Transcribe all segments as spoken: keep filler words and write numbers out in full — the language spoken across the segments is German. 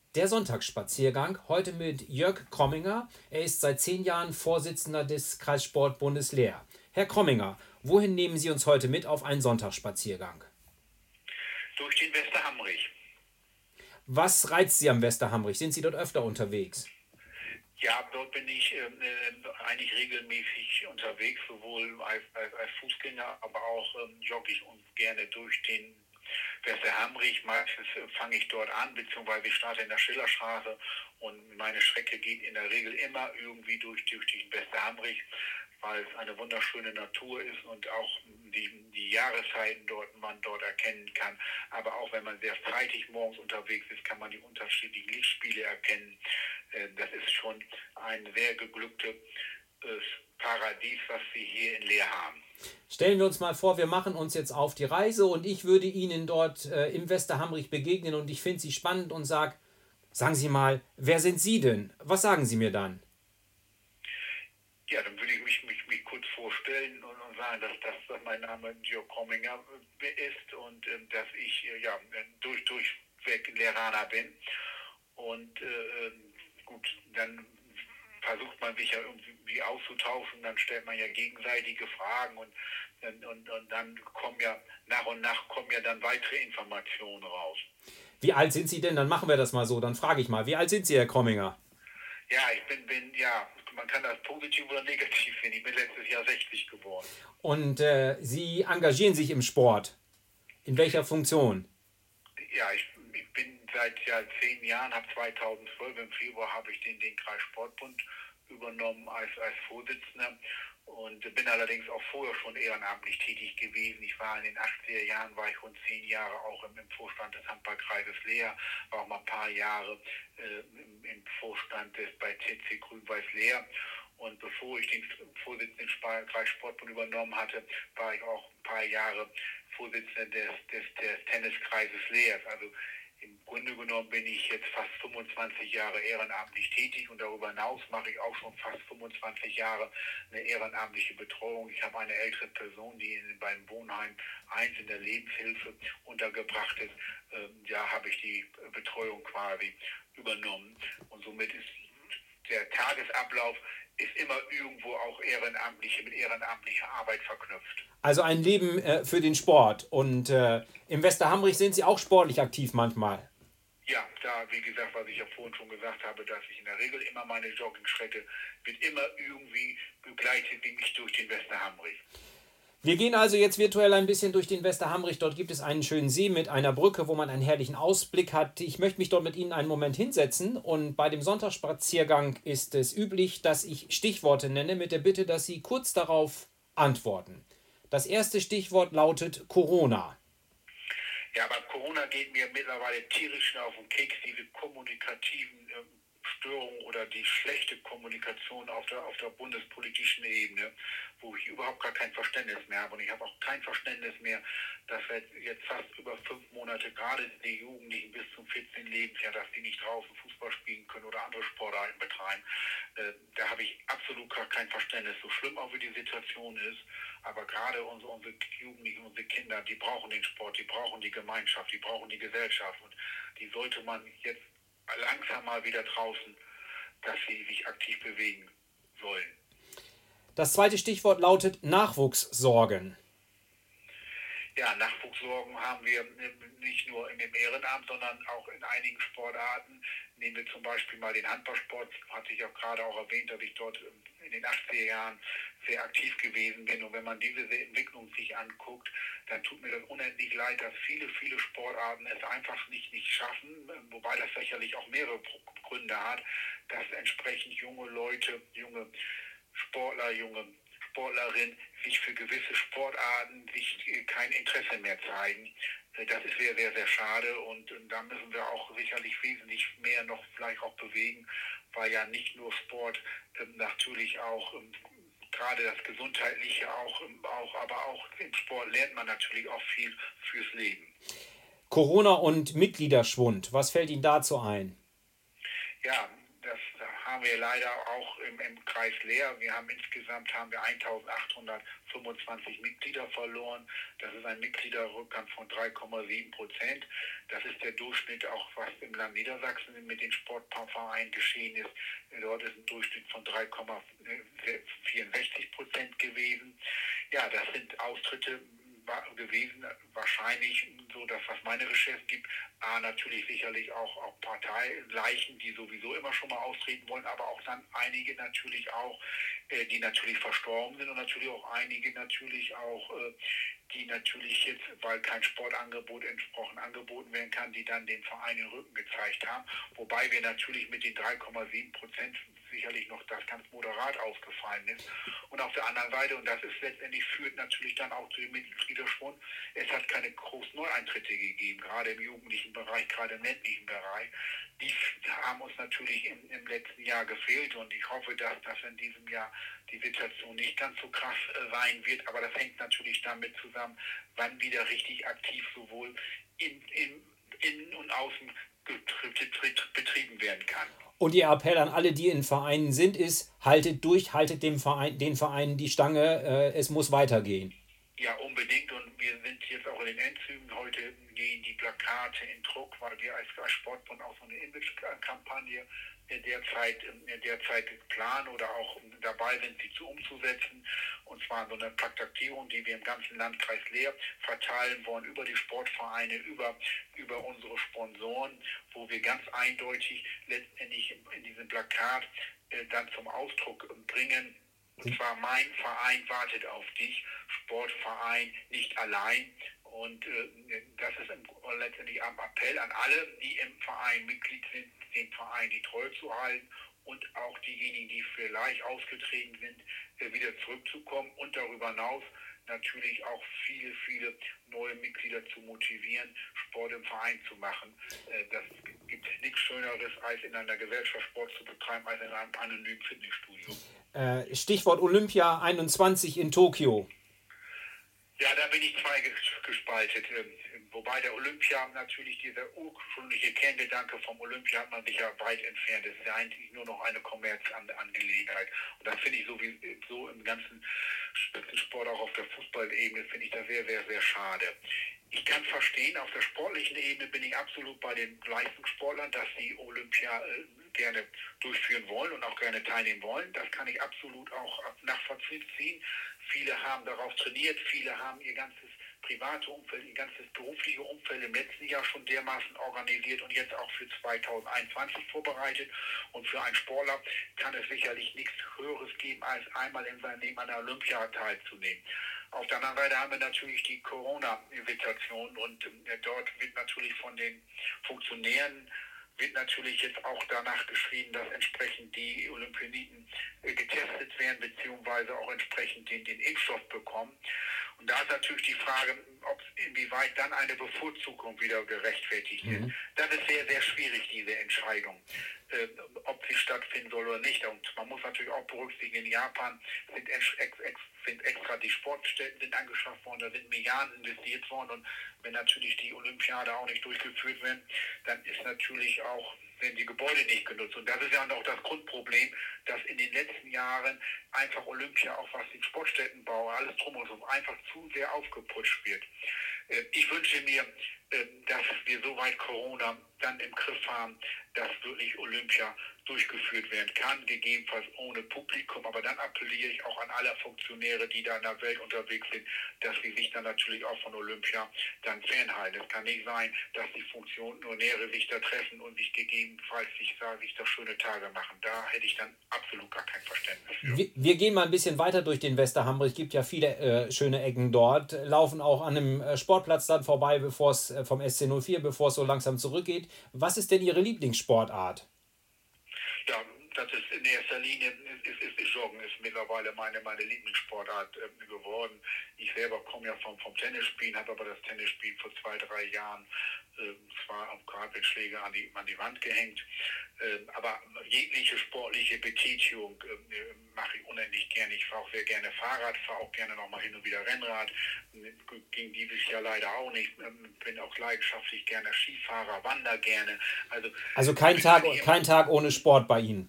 Der Sonntagsspaziergang, heute mit Jörg Kromminger. Er ist seit zehn Jahren Vorsitzender des Kreissportbundes Leer. Herr Kromminger, wohin nehmen Sie uns heute mit auf einen Sonntagsspaziergang? Durch den Westerhamrich. Was reizt Sie am Westerhamrich? Sind Sie dort öfter unterwegs? Ja, dort bin ich äh, eigentlich regelmäßig unterwegs, sowohl als, als, als Fußgänger, aber auch ähm, jogge ich und gerne durch den Westerhamrich. Meistens äh, fange ich dort an, beziehungsweise ich starte in der Schillerstraße und meine Strecke geht in der Regel immer irgendwie durch, durch den Westerhamrich, weil es eine wunderschöne Natur ist und auch die, die Jahreszeiten dort man dort erkennen kann. Aber auch wenn man sehr zeitig morgens unterwegs ist, kann man die unterschiedlichen Lichtspiele erkennen. Äh, das ist schon ein sehr geglücktes Paradies, was wir hier in Leer haben. Stellen wir uns mal vor, wir machen uns jetzt auf die Reise und ich würde Ihnen dort äh, im Westerhamrich begegnen und ich finde Sie spannend und sage, sagen Sie mal, wer sind Sie denn? Was sagen Sie mir dann? Ja, dann würde ich mich, mich, mich kurz vorstellen und, und sagen, dass das mein Name Jörg Kromminger ist und äh, dass ich äh, ja, durch, durchweg Leeraner bin. Und äh, gut, dann versucht man sich ja irgendwie auszutauschen, dann stellt man ja gegenseitige Fragen und, und, und dann kommen ja nach und nach kommen ja dann weitere Informationen raus. Wie alt sind Sie denn? Dann machen wir das mal so. Dann frage ich mal, wie alt sind Sie, Herr Kromminger? Ja, ich bin, bin ja, man kann das positiv oder negativ finden. Ich bin letztes Jahr sechzig geworden. Und äh, Sie engagieren sich im Sport. In welcher Funktion? Ja, ich, ich bin seit ja, zehn Jahren, habe zweitausendzwölf im Februar habe ich den, den Kreissportbund übernommen als, als Vorsitzender und bin allerdings auch vorher schon ehrenamtlich tätig gewesen. Ich war in den achtziger Jahren, war ich rund zehn Jahre auch im, im Vorstand des Handballkreises Leer, war auch mal ein paar Jahre äh, im, im Vorstand des bei T C Grün-Weiß Leer. Und bevor ich den Vorsitzenden des Kreissportbund übernommen hatte, war ich auch ein paar Jahre Vorsitzender des, des, des Tenniskreises Leer. Also im Grunde genommen bin ich jetzt fast fünfundzwanzig Jahre ehrenamtlich tätig und darüber hinaus mache ich auch schon fast fünfundzwanzig Jahre eine ehrenamtliche Betreuung. Ich habe eine ältere Person, die in, beim Wohnheim eins in der Lebenshilfe untergebracht ist. Ähm, da habe ich die Betreuung quasi übernommen und somit ist der Tagesablauf ist immer irgendwo auch ehrenamtliche mit ehrenamtlicher Arbeit verknüpft. Also ein Leben äh, für den Sport. Und äh, im Westerhamrich sind Sie auch sportlich aktiv manchmal. Ja, da, wie gesagt, was ich ja vorhin schon gesagt habe, dass ich in der Regel immer meine Joggingstrecke wird immer irgendwie begleitet wie mich durch den Westerhamrich. Wir gehen also jetzt virtuell ein bisschen durch den Westerhamrich. Dort gibt es einen schönen See mit einer Brücke, wo man einen herrlichen Ausblick hat. Ich möchte mich dort mit Ihnen einen Moment hinsetzen. Und bei dem Sonntagsspaziergang ist es üblich, dass ich Stichworte nenne, mit der Bitte, dass Sie kurz darauf antworten. Das erste Stichwort lautet Corona. Ja, aber Corona geht mir mittlerweile tierisch auf den Keks, diese kommunikativen äh, Störungen oder die schlechte Kommunikation auf der, auf der bundespolitischen Ebene, wo ich überhaupt gar kein Verständnis mehr habe. Und ich habe auch kein Verständnis mehr, dass wir jetzt fast über fünf Monate, gerade die Jugendlichen bis zum vierzehnten Lebensjahr, dass die nicht draußen Fußball spielen können oder andere Sportarten betreiben. Äh, da habe ich absolut gar kein Verständnis. So schlimm auch wie die Situation ist, aber gerade unsere, unsere Jugendlichen, unsere Kinder, die brauchen den Sport, die brauchen die Gemeinschaft, die brauchen die Gesellschaft. Und die sollte man jetzt langsam mal wieder draußen, dass sie sich aktiv bewegen sollen. Das zweite Stichwort lautet Nachwuchssorgen. Ja, Nachwuchssorgen haben wir nicht nur in dem Ehrenamt, sondern auch in einigen Sportarten. Nehmen wir zum Beispiel mal den Handballsport, hatte ich auch gerade auch erwähnt, dass ich dort in den achtziger Jahren sehr aktiv gewesen bin. Und wenn man diese Entwicklung sich anguckt, dann tut mir das unendlich leid, dass viele, viele Sportarten es einfach nicht, nicht schaffen, wobei das sicherlich auch mehrere Gründe hat, dass entsprechend junge Leute, junge Sportler, junge Sportlerin sich für gewisse Sportarten sich kein Interesse mehr zeigen. Das ist sehr, sehr, sehr schade und da müssen wir auch sicherlich wesentlich mehr noch vielleicht auch bewegen, weil ja nicht nur Sport, natürlich auch gerade das Gesundheitliche auch, auch, aber auch im Sport lernt man natürlich auch viel fürs Leben. Corona und Mitgliederschwund. Was fällt Ihnen dazu ein? Ja, das haben wir leider auch im, im Kreis Leer. Wir haben insgesamt haben wir eintausendachthundertfünfundzwanzig Mitglieder verloren. Das ist ein Mitgliederrückgang von drei Komma sieben Prozent. Das ist der Durchschnitt auch, was im Land Niedersachsen mit den Sportvereinen geschehen ist. Dort ist ein Durchschnitt von drei Komma vierundsechzig Prozent gewesen. Ja, das sind Austritte gewesen, wahrscheinlich so, dass was meine Recherchen gibt, A, natürlich sicherlich auch, auch Parteileichen, die sowieso immer schon mal austreten wollen, aber auch dann einige natürlich auch, äh, die natürlich verstorben sind und natürlich auch einige natürlich auch, äh, die natürlich jetzt, weil kein Sportangebot entsprochen angeboten werden kann, die dann den Verein den Rücken gezeigt haben, wobei wir natürlich mit den drei Komma sieben Prozent sicherlich noch das ganz moderat ausgefallen ist. Und auf der anderen Seite, und das ist letztendlich, führt natürlich dann auch zu dem Mitgliederschwund, es hat keine großen Neueintritte gegeben, gerade im jugendlichen Bereich, gerade im ländlichen Bereich. Die haben uns natürlich im, im letzten Jahr gefehlt und ich hoffe, dass das in diesem Jahr die Situation nicht ganz so krass äh, sein wird, aber das hängt natürlich damit zusammen, wann wieder richtig aktiv sowohl in, in, innen und außen betrieben werden kann. Und Ihr Appell an alle, die in Vereinen sind, ist, haltet durch, haltet dem Verein, den Vereinen die Stange, äh, es muss weitergehen. Ja, unbedingt. Und wir sind jetzt auch in den Endzügen. Heute gehen die Plakate in Druck, weil wir als, als Sportbund auch so eine Image-Kampagne derzeit, derzeit planen oder auch dabei sind, sie zu umzusetzen. Und zwar so eine Plakatierung, die wir im ganzen Landkreis Leer verteilen wollen, über die Sportvereine, über, über unsere Sponsoren, wo wir ganz eindeutig letztendlich in diesem Plakat äh, dann zum Ausdruck bringen, und zwar: mein Verein wartet auf dich, Sportverein nicht allein. Und äh, das ist im, letztendlich am Appell an alle, die im Verein Mitglied sind, den Verein die Treue zu halten und auch diejenigen, die vielleicht ausgetreten sind, äh, wieder zurückzukommen und darüber hinaus natürlich auch viele, viele neue Mitglieder zu motivieren, Sport im Verein zu machen. Äh, das gibt nichts Schöneres, als in einer Gesellschaft Sport zu betreiben, als in einem anonymen Fitnessstudio. Äh, Stichwort Olympia einundzwanzig in Tokio. Ja, da bin ich zweigespalten. Wobei der Olympia natürlich, dieser ursprüngliche Kerngedanke vom Olympia hat man sich ja weit entfernt. Es ist ja eigentlich nur noch eine Kommerzangelegenheit. Und das finde ich sowieso im ganzen Spitzensport, auch auf der Fußballebene, finde ich das sehr, sehr, sehr schade. Ich kann verstehen, auf der sportlichen Ebene bin ich absolut bei den Leistungssportlern, dass sie Olympia äh, gerne durchführen wollen und auch gerne teilnehmen wollen. Das kann ich absolut auch nachvollziehen. Viele haben darauf trainiert, viele haben ihr ganzes private Umfeld, ihr ganzes berufliche Umfeld im letzten Jahr schon dermaßen organisiert und jetzt auch für zweitausendeinundzwanzig vorbereitet. Und für einen Sportler kann es sicherlich nichts Höheres geben, als einmal in seinem Leben an der Olympiade teilzunehmen. Auf der anderen Seite haben wir natürlich die Corona-Situation und äh, dort wird natürlich von den Funktionären wird natürlich jetzt auch danach geschrieben, dass entsprechend die Olympioniken äh, getestet werden, beziehungsweise auch entsprechend den, den Impfstoff bekommen. Und da ist natürlich die Frage, ob inwieweit dann eine Bevorzugung wieder gerechtfertigt ist. Mhm. Das ist sehr, sehr schwierig, diese Entscheidung, äh, ob sie stattfinden soll oder nicht. Und man muss natürlich auch berücksichtigen, in Japan sind, ex, ex, sind extra die Sportstätten sind angeschafft worden, da sind Milliarden investiert worden. Und wenn natürlich die Olympiade auch nicht durchgeführt wird, dann ist natürlich auch, werden die Gebäude nicht genutzt. Und das ist ja auch das Grundproblem, dass in den letzten Jahren einfach Olympia, auch was den Sportstättenbau, alles drum und so, einfach zu sehr aufgeputscht wird. Ich wünsche mir, dass wir soweit Corona dann im Griff haben, dass wirklich Olympia durchgeführt werden kann, gegebenenfalls ohne Publikum. Aber dann appelliere ich auch an alle Funktionäre, die da in der Welt unterwegs sind, dass sie sich dann natürlich auch von Olympia dann fernhalten. Es kann nicht sein, dass die Funktionäre sich da treffen und sich gegebenenfalls sich, sich da schöne Tage machen. Da hätte ich dann absolut gar kein Verständnis für. Wir, wir gehen mal ein bisschen weiter durch den Westerhammer. Es gibt ja viele äh, schöne Ecken dort, laufen auch an einem äh, Sportplatz dann vorbei, bevor es äh, vom S C null vier, bevor es so langsam zurückgeht. Was ist denn Ihre Lieblingssportart? Ja, das ist in erster Linie, ist, ist, ist Joggen ist mittlerweile meine, meine Lieblingssportart äh, geworden. Ich selber komme ja vom, vom Tennisspielen, habe aber das Tennisspiel vor zwei, drei Jahren äh, zwar am Kartenschläger an die, an die Wand gehängt, äh, aber jegliche sportliche Betätigung äh, mache ich unendlich gerne. Ich fahre auch sehr gerne Fahrrad, fahre auch gerne nochmal hin und wieder Rennrad. Ging dieses Jahr leider auch nicht. Bin auch leidenschaftlich gerne Skifahrer, wandere gerne. Also, also kein Tag, kein Tag ohne Sport bei Ihnen?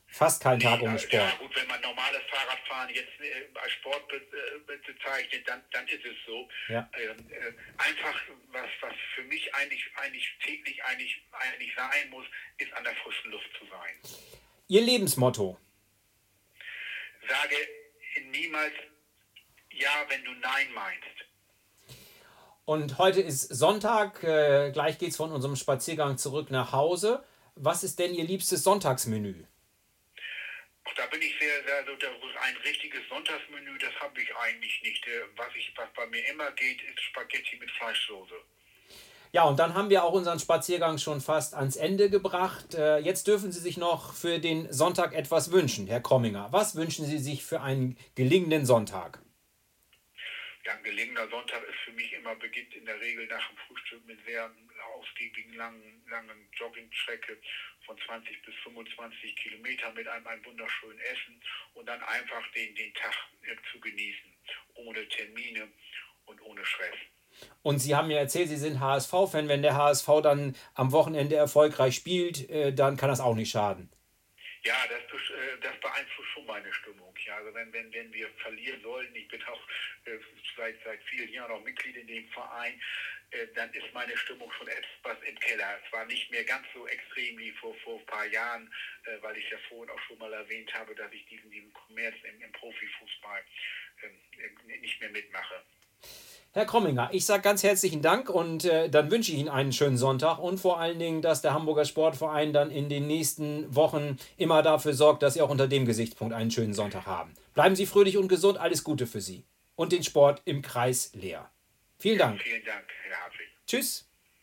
Fast kein Tag Ja, ohne ja Sport. gut, wenn man normales Fahrradfahren jetzt äh, als Sport be, äh, bezeichnet, dann, dann ist es so. Ja. Ähm, äh, einfach, was, was für mich eigentlich, eigentlich täglich eigentlich, eigentlich sein muss, ist an der frischen Luft zu sein. Ihr Lebensmotto? Sage niemals ja, wenn du nein meinst. Und heute ist Sonntag, äh, gleich geht es von unserem Spaziergang zurück nach Hause. Was ist denn Ihr liebstes Sonntagsmenü? Auch da bin ich sehr, sehr, also ein richtiges Sonntagsmenü, das habe ich eigentlich nicht. Was, ich, was bei mir immer geht, ist Spaghetti mit Fleischsoße. Ja, und dann haben wir auch unseren Spaziergang schon fast ans Ende gebracht. Äh, jetzt dürfen Sie sich noch für den Sonntag etwas wünschen, Herr Kromminger. Was wünschen Sie sich für einen gelingenden Sonntag? Ja, ein gelingener Sonntag ist für mich immer, beginnt in der Regel nach dem Frühstück mit sehr ausgiebigen, langen, langen Joggingstrecke von zwanzig bis fünfundzwanzig Kilometer mit einem, einem wunderschönen Essen und dann einfach den, den Tag äh, zu genießen, ohne Termine und ohne Stress. Und Sie haben ja erzählt, Sie sind H S V-Fan. Wenn der H S V dann am Wochenende erfolgreich spielt, äh, dann kann das auch nicht schaden. Ja, das, das beeinflusst schon meine Stimmung. Ja, also wenn, wenn, wenn wir verlieren sollten, ich bin auch äh, seit, seit vielen Jahren auch Mitglied in dem Verein, äh, dann ist meine Stimmung schon etwas im Keller. Es war nicht mehr ganz so extrem wie vor, vor ein paar Jahren, äh, weil ich ja vorhin auch schon mal erwähnt habe, dass ich diesen, diesen Kommerz im, im Profifußball äh, nicht mehr mitmache. Herr Kromminger, ich sage ganz herzlichen Dank und äh, dann wünsche ich Ihnen einen schönen Sonntag und vor allen Dingen, dass der Hamburger Sportverein dann in den nächsten Wochen immer dafür sorgt, dass Sie auch unter dem Gesichtspunkt einen schönen Sonntag haben. Bleiben Sie fröhlich und gesund, alles Gute für Sie und den Sport im Kreis leer. Vielen Dank. Vielen Dank, Herr Hartwig. Tschüss.